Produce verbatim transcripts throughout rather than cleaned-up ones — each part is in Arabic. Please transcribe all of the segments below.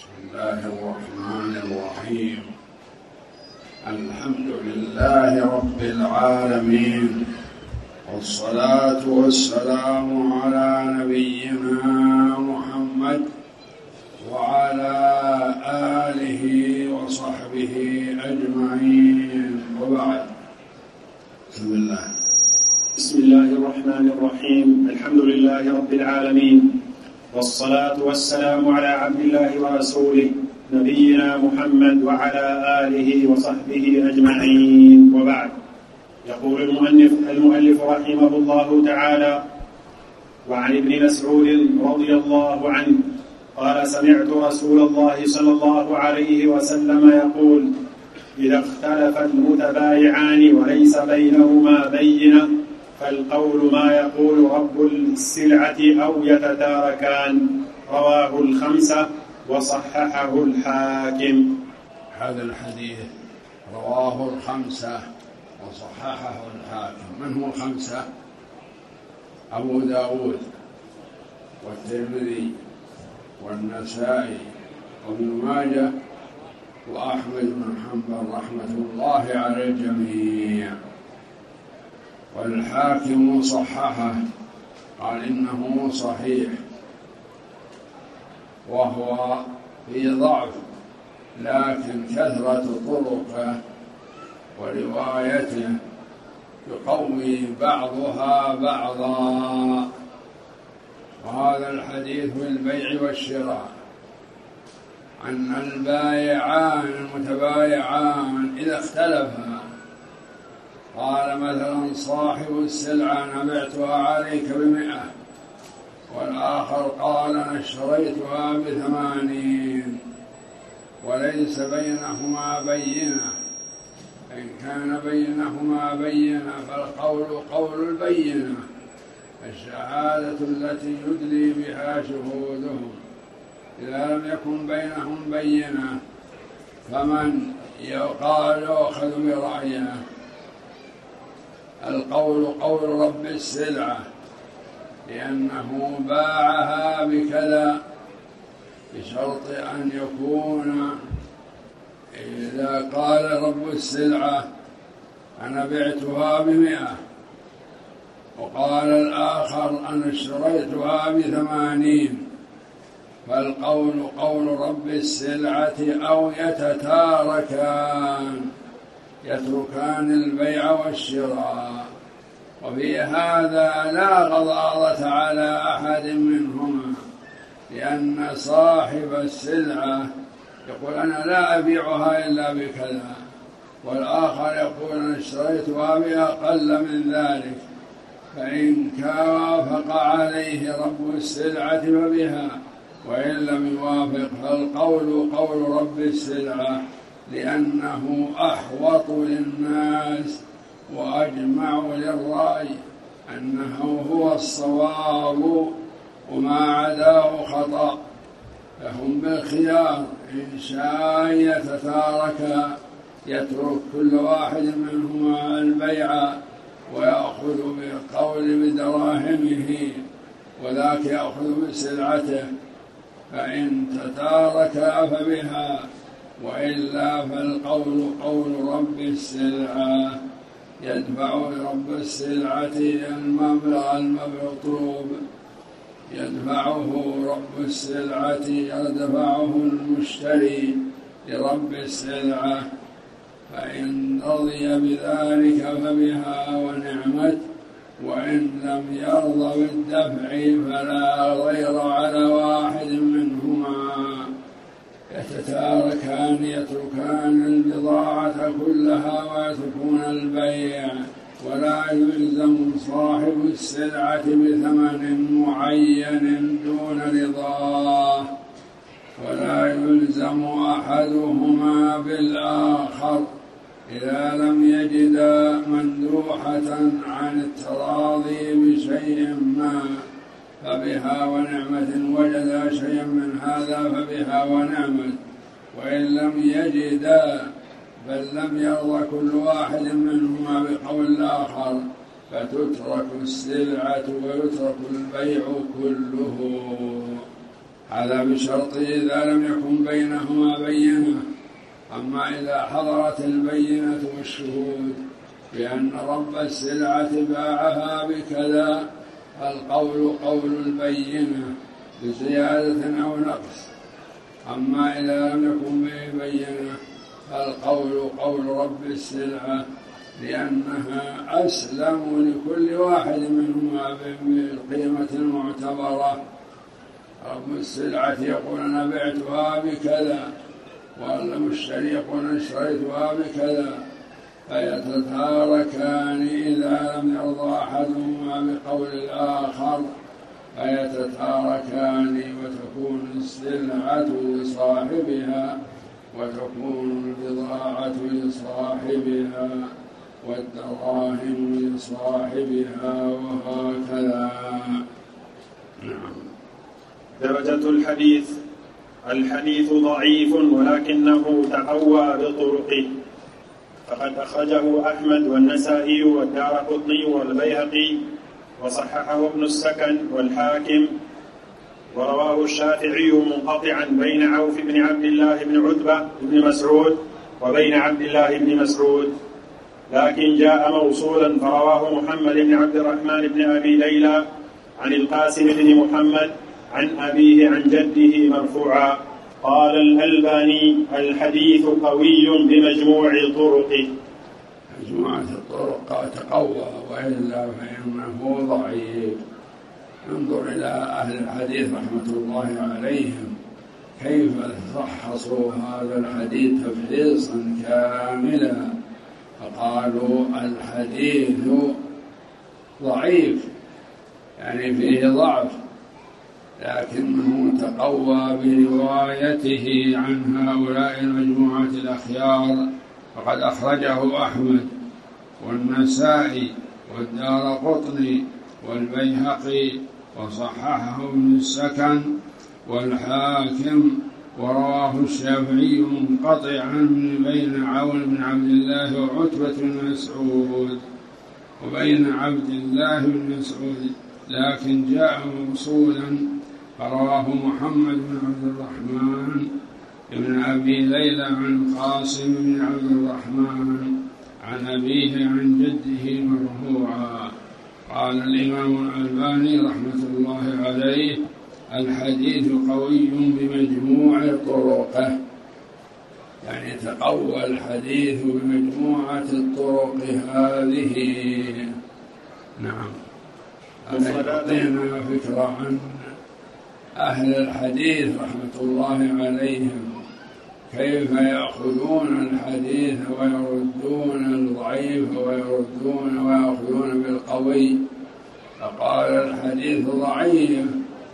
بسم الله الرحمن الرحيم. الحمد لله رب العالمين، والصلاة والسلام على نبينا محمد وعلى آله وصحبه أجمعين، وبعد. بسم الله بسم الله الرحمن الرحيم. الحمد لله رب العالمين، والصلاة والسلام على عبد الله ورسوله نبينا محمد وعلى آله وصحبه أجمعين، وبعد. يقول المؤلف, المؤلف رحمه الله تعالى: وعن ابن مسعود رضي الله عنه قال: سمعت رسول الله صلى الله عليه وسلم يقول: إذا اختلف المتبايعان وليس بينهما بينة فالقول ما يقول رب السلعة أو يتداركان. رواه الخمسة وصححه الحاكم. هذا الحديث رواه الخمسة وصححه الحاكم. من هم الخمسة؟ أبو داود والترمذي والنسائي وابن ماجه وأحمد بن حنبل رحمة الله على الجميع. والحاكم صححه، قال إنه صحيح، وهو في ضعف، لكن كثرة طرقه وروايته يقوي بعضها بعضا. وهذا الحديث في البيع والشراء، أن البائعان المتبايعان إذا اختلفا، قال مثلا صاحب السلعة: أنا بعتها عليك بمئة، والآخر قال: أنا اشتريتها بثمانين، وليس بينهما بينة. إن كان بينهما بينة فالقول قول البينة، الشهادة التي يدلي بها شهودهم. إذا لم يكن بينهم بينة فمن يقال يؤخذ برأيه. القول قول رب السلعة، لأنه باعها بكذا، بشرط أن يكون إذا قال رب السلعة: أنا بعتها بمئة، وقال الآخر: أنا اشتريتها بثمانين، فالقول قول رب السلعة أو يتتاركان، يتركان البيع والشراء. وفي هذا لا غضاضة على أحد منهما، لأن صاحب السلعة يقول: أنا لا أبيعها إلا بكذا، والآخر يقول: أنا اشتريتها بأقل من ذلك. فإن وافق عليه رب السلعة فبها، وإن لم يوافق فالقول قول رب السلعة، لأنه أحوط للناس وأجمع للرأي أنه هو الصواب وما عداه خطأ. فهم بالخيار، إن شاء يتتاركا، يترك كل واحد منهما البيع ويأخذ بالقول بدراهمه، وذاك يأخذ بسلعته. فإن تتاركا فبها، وإلا فالقول قول رب السلعة، يدفع لرب السلعة المبلغ المطلوب، يدفعه رب السلعة، يدفعه المشتري لرب السلعة. فإن رضي بذلك فبها ونعمت، وإن لم يرضى بالدفع فلا غير على واحد منهما. يتتاركان، يتركان البضاعة كلها ويتركون البيع، ولا يلزم صاحب السلعة بثمن معين دون رضاه، ولا يلزم أحدهما بالآخر إذا لم يجدا مندوحة عن التراضي بشيء ما، فبها ونعمة. وجدا شيئا من هذا فبها ونعمة، وإن لم يجدا بل لم يرضى كل واحد منهما بقول الآخر، فتترك السلعة ويترك البيع كله. هذا بشرط إذا لم يكن بينهما بينة. أما إذا حضرت البينة والشهود بأن رب السلعة باعها بكذا القول قول البينة بزيادة أو نقص. أما إذا لم يكن به بينة القول قول رب السلعة، لأنها أسلم لكل واحد منهما بالقيمة المعتبرة. رب السلعة يقول أنا بعتها بكذا، والمشتري يقول أنا اشتريتها بكذا، فيتتاركان إذا لم يرضى أحدهما بقول الآخر، فيتتاركان وتكون السلعة لصاحبها وتكون البضاعة لصاحبها والدراهم لصاحبها، وهكذا. نعم. درجة الحديث: الحديث ضعيف ولكنه تقوى بطرقه، فقد أخرجه أحمد والنسائي والدارقطني والبيهقي، وصححه ابن السكن والحاكم، ورواه الشافعي منقطعا بين عوف بن عبد الله بن عتبة بن مسعود وبين عبد الله بن مسعود، لكن جاء موصولا فرواه محمد بن عبد الرحمن بن أبي ليلى عن القاسم بن محمد عن أبيه عن جده مرفوعا. قال الألباني: الحديث قوي بمجموع طرقه. مجموعة الطرق تقوى، وإلا فإنه ضعيف. انظر إلى أهل الحديث رحمة الله عليهم كيف فحصوا هذا الحديث تفحيصا كاملا، فقالوا الحديث ضعيف يعني فيه ضعف، لكنه تقوى بروايته عن هؤلاء المجموعة الأخيار، فقد أخرجه أحمد والنسائي والدارقطني والبيهقي، وصححه ابن السكن والحاكم، ورواه الشافعي منقطعا بين عون بن عبد الله وعتبة بن مسعود وبين عبد الله بن مسعود، لكن جاء موصولا فرواه محمد بن عبد الرحمن بن أبي ليلى عن قاسم بن عبد الرحمن عن أبيه عن جده مرفوعا. قال الإمام الألباني رحمة الله عليه: الحديث قوي بمجموع طرقه، يعني تقوى الحديث بمجموعة الطرق هذه. نعم. هذا يعطينا فكرة عن أهل الحديث رحمة الله عليهم كيف يأخذون الحديث ويردون الضعيف ويردون ويأخذون بالقوي. فقال الحديث ضعيف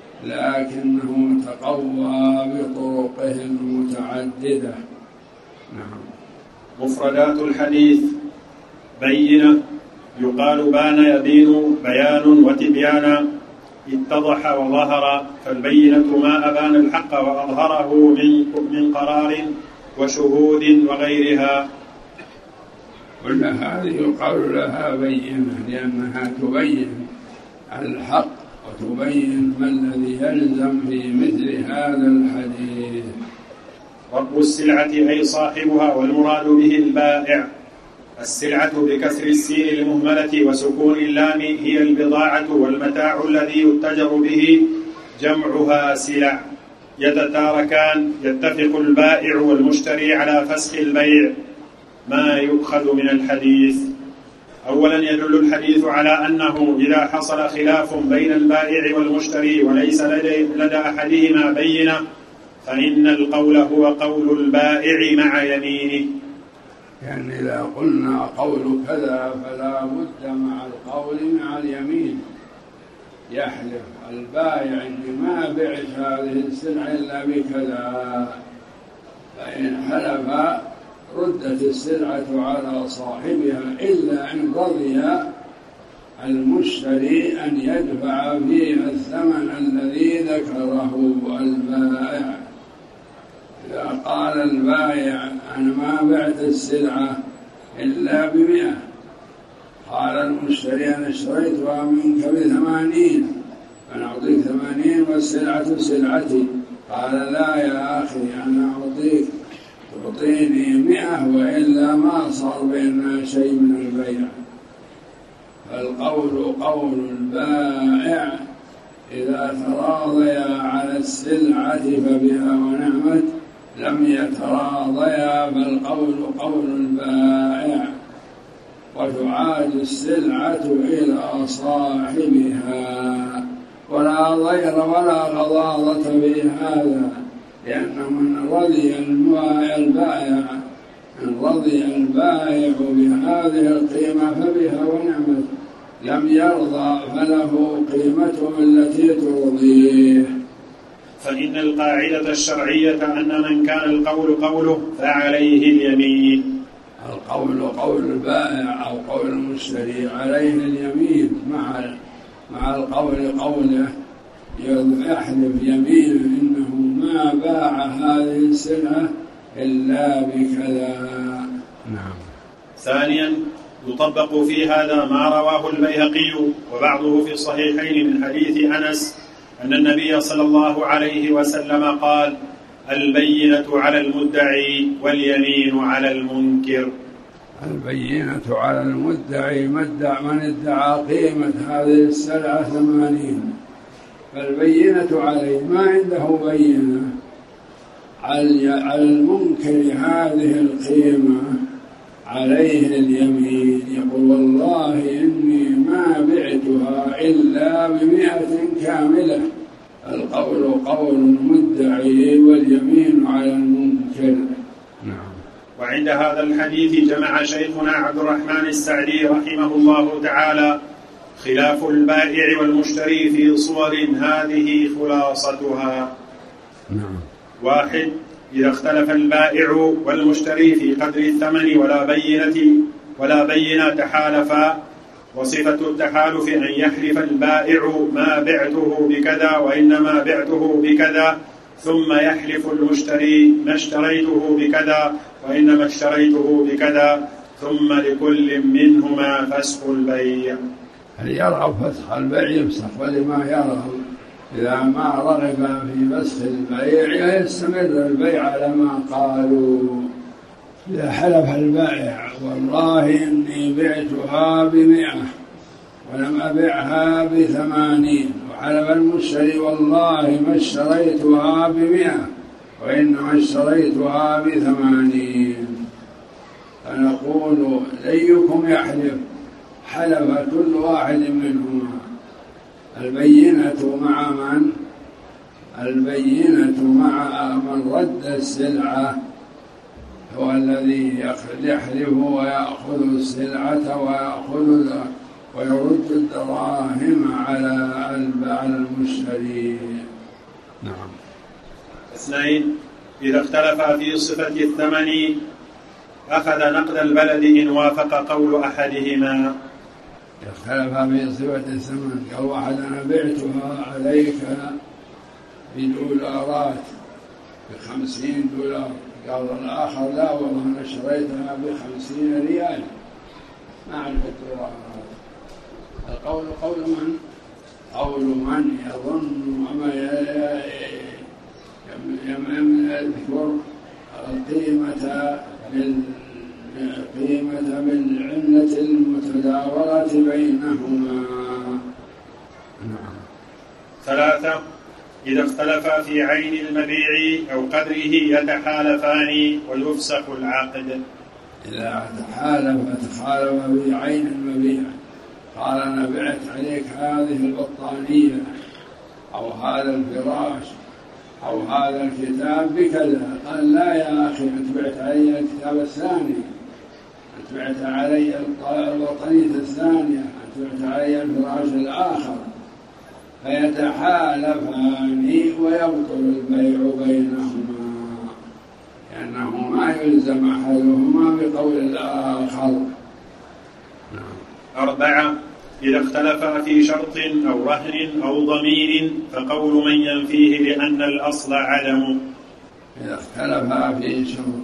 لكنه تقوى بطرقه المتعددة. نعم. مفردات الحديث: بينة، يقال بان يبين بيان وتبيانا، اتضح وظهر، فالبينة ما أبان الحق وأظهره من من قرار وشهود وغيرها. كل هذه يقال لها بينة لأنها تبين الحق وتبين ما الذي يلزم في مثل هذا الحديث. رب السلعة أي صاحبها، والمراد به البائع. السلعة بكسر السين المهملة وسكون اللام هي البضاعة والمتاع الذي يتجر به، جمعها سلع. يتتاركان، يتفق البائع والمشتري على فسخ البيع. ما يؤخذ من الحديث: أولا يدل الحديث على أنه إذا حصل خلاف بين البائع والمشتري وليس لدى, لدى أحدهما بينة، فإن القول هو قول البائع مع يمينه. يعني إذا قلنا قول كذا فلا بد مع القول مع اليمين. يحلف البائع إني ما بعت هذه السلعة إلا بكذا، فإن حلف ردت السلعة على صاحبها، إلا إن رضي المشتري أن يدفع فيها الثمن الذي ذكره البائع. إذا قال البائع أنا ما بعت السلعة إلا بمئة، قال المشتري أنا اشتريتها منك بثمانين، أنا أعطيك ثمانين والسلعة سلعتي. قال لا يا أخي أنا أعطيك تعطيني مئة وإلا ما صار بيننا شيء من البيع. فالقول قول البائع إذا تراضيا على السلعة فبها ونعمت، لم يتراضيا فالقول قول البائع، وتعاد السلعة إلى صاحبها، ولا ضير ولا غضاضة في هذا، لأن من رضي البائع إن رضي البائع بهذه القيمة فبها ونعمت، لم يرضى فله قيمته التي ترضيه. فإن القاعدة الشرعية أن من كان القول قوله فعليه اليمين. القول قول البائع أو قول المشتري عليه اليمين مع مع القول قوله، يحلف يمين إنه ما باع هذه السلعة إلا بكذا. نعم. ثانيا يطبق في هذا ما رواه البيهقي وبعضه في الصحيحين من حديث أنس أن النبي صلى الله عليه وسلم قال: البينة على المدعي واليمين على المنكر. البينة على المدعي مدع من ادعى قيمة هذه السلعة ثمانين، فالبينة عليه ما عنده بينة. على المنكر هذه القيمة عليه اليمين، يقول والله إني ما بعتها إلا بمئة كاملة. القول قول المدعي واليمين على المنكر. نعم. وعند هذا الحديث جمع شيخنا عبد الرحمن السعدي رحمه الله تعالى خلاف البائع والمشتري في صور هذه خلاصتها. نعم. واحد: إذا اختلف البائع والمشتري في قدر الثمن ولا بينة ولا بينة تحالفا، وصفة التحالف أن يحلف البائع ما بعته بكذا وإنما بعته بكذا، ثم يحلف المشتري ما اشتريته بكذا وإنما اشتريته بكذا، ثم لكل منهما فسخ البيع. هل يرغب فسخ البيع يفسخ، ولما يرغب إذا ما رغب في فسخ البيع يستمر البيع على ما قالوا. إذا حلف البائع والله إني بعتها بمئة ولم أبعها بثمانين، وحلف المشتري والله ما اشتريتها بمئة وإنما اشتريتها بثمانين، فنقول أيكم يحلف؟ حلف كل واحد منهما. البينة مع من؟ البينة مع من رد السلعة، هو الذي يحلف ويأخذ السلعة ويأخذ ويرد الدراهم على المشتري. نعم. اثنين: إذا اختلفا في صفة الثمن أخذ نقد البلد إن وافق قول أحدهما. اختلف في صفة الثمن، قال واحد أنا بعتها عليك بدولارات بخمسين دولار، قال الآخر لا والله أنا شريتها بخمسين ريال، ما أعرف الدولارات. القول قول من؟ قول من يظن أما يذكر القيمة بالقيمة بالعملة المتداولة بينهما. نعم. ثلاثة: إذا اختلفا في عين المبيع أو قدره يتحالفان ويفسخ العقد. إذا تحالف تحالف في عين المبيع، قال أنا بعت عليك هذه البطانية أو هذا الفراش أو هذا الكتاب بكذا، قال لا يا أخي أنت بعت علي الكتاب الثاني، أنت بعت علي البطانية الثانية، أنت بعت علي الفراش الآخر، فيتحالفان ويبطل البيع بينهما، لأنه ما يلزم أحدهما بقول الآخر. أربعة: إذا اختلفا في شرط أو رهن أو ضمين فقول من ينفيه لأن الأصل عدمه. إذا اختلفا في شرط،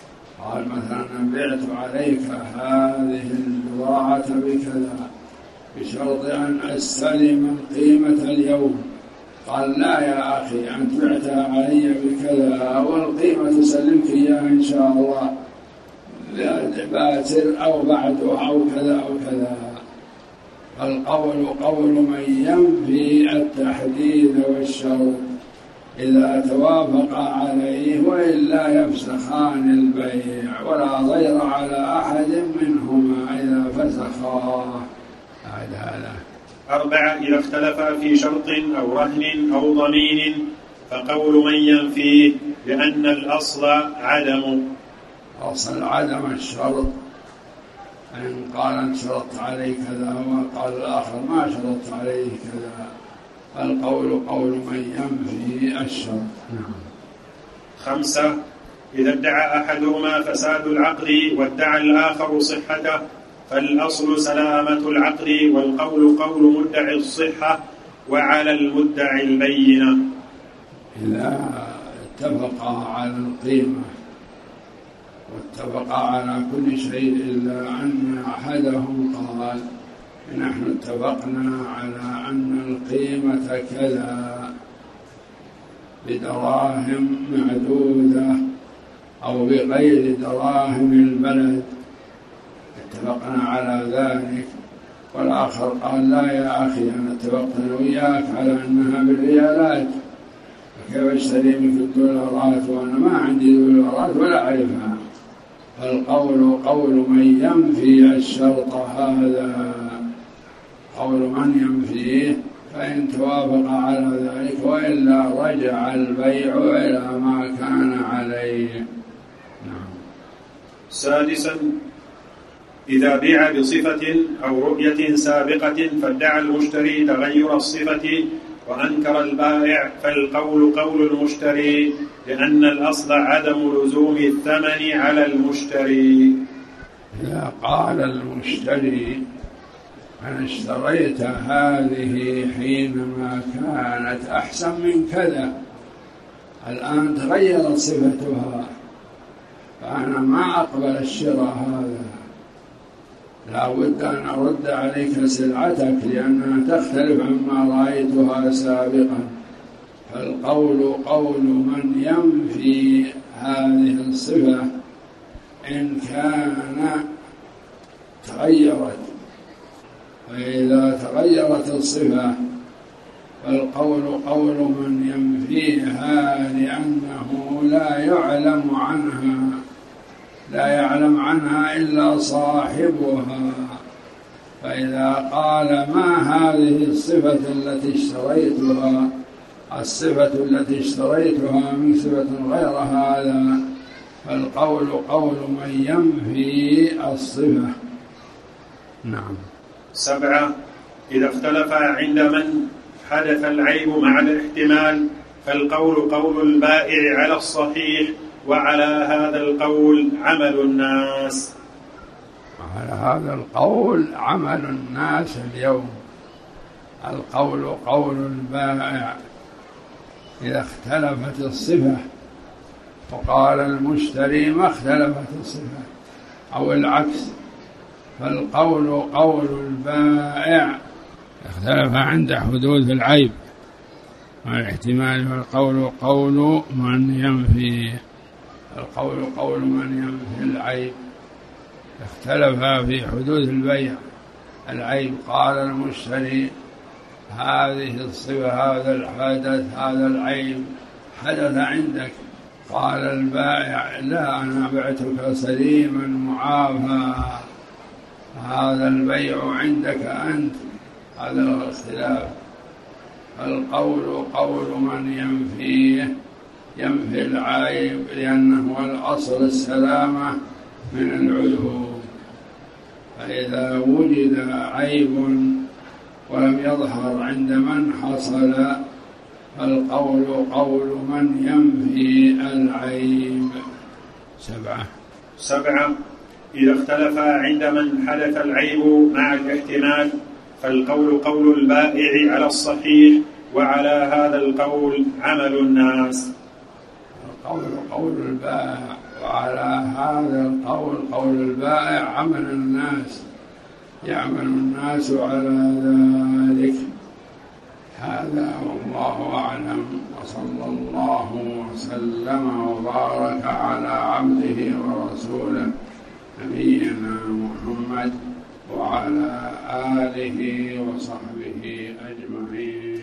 قال مثلا بعت عليك هذه البضاعة بكذا بشرط أن أستلم قيمة اليوم. قال لا يا أخي، أنت بعتها علي بكذا والقيمة تسلمك إياها إن شاء الله باتر أو بعده أو كذا أو كذا. القول قول من ينفي التحديد والشرط إذا توافق عليه، وإلا يفسخان البيع ولا ضير على أحد منهما إذا فسخاه. هذا أربعة إذا اختلفا في شرط أو رهن أو ضمين فقول من ينفيه لأن الأصل عدم. أصل عدم الشرط، إن قال أنت شرطت علي كذا وقال الآخر ما شرطت عليه كذا، القول قول من ينفي الشرط. خمسة إذا ادعى أحدهما فساد العقد وادعى الآخر صحته فالأصل سلامة العقد، والقول قول مدعي الصحة وعلى المدعي البينة. إذا اتفقا على القيمة واتفقا على كل شيء إلا أن أحدهم قال نحن اتفقنا على أن القيمة كذا بدراهم معدودة أو بغير دراهم البلد، اتفقنا على ذلك، والآخر قال لا يا أخي أنا اتفقنا وياك على أنها بالريالات، كيف اشتري منك الدولارات وأنا ما عندي دولارات ولا أعرفها. فالقول قول من ينفي الشرط، هذا قول من ينفيه، فإن توافق على ذلك وإلا رجع البيع إلى ما كان عليه. نعم. سادسا إذا بيع بصفة أو رؤية سابقة فادعى المشتري تغير الصفة وأنكر البائع فالقول قول المشتري، لأن الأصل عدم لزوم الثمن على المشتري. إذا قال المشتري أنا اشتريت هذه حينما كانت أحسن من كذا، الآن تغيرت صفتها فأنا ما أقبل الشراء هذا، لا بد أن أرد عليك سلعتك لأنها تختلف عما رأيتها سابقا. فالقول قول من ينفي هذه الصفة إن كان تغيرت، فإذا تغيرت الصفة فالقول قول من ينفيها لأنه لا يعلم عنها لا يعلم عنها إلا صاحبها. فإذا قال ما هذه الصفة التي اشتريتها الصفة التي اشتريتها من صفة غير هذا، فالقول قول من ينفي الصفة. نعم. سبعة إذا اختلف عند من حدث العيب مع الاحتمال فالقول قول البائع على الصحيح، وعلى هذا القول عمل الناس. على هذا القول عمل الناس اليوم. القول قول البائع إذا اختلفت الصفة وقال المشتري ما اختلفت الصفة أو العكس، فالقول قول البائع اختلف عند حدوث العيب والاحتمال، والقول قول من ينفي القول قول من ينفي العيب. اختلف في حدوث البيع العيب، قال المشتري هذه الصفة هذا الحدث هذا العيب حدث عندك، قال البائع لا أنا بعتك سليما معافى، هذا البيع عندك أنت، هذا الاختلاف. القول قول من ينفيه ينفي العيب لأنه الأصل السلامة من العيوب. فإذا وجد عيب ولم يظهر عند من حصل فالقول قول من ينفي العيب. سبعة سبعة إذا اختلف عند من حدث العيب مع الاحتمال فالقول قول البائع على الصحيح، وعلى هذا القول عمل الناس. القول قول البائع وعلى هذا القول قول البائع عمل الناس، يعمل الناس على ذلك. هذا والله أعلم، وصلى الله وسلم وبارك على عبده ورسوله نبينا محمد وعلى آله وصحبه أجمعين.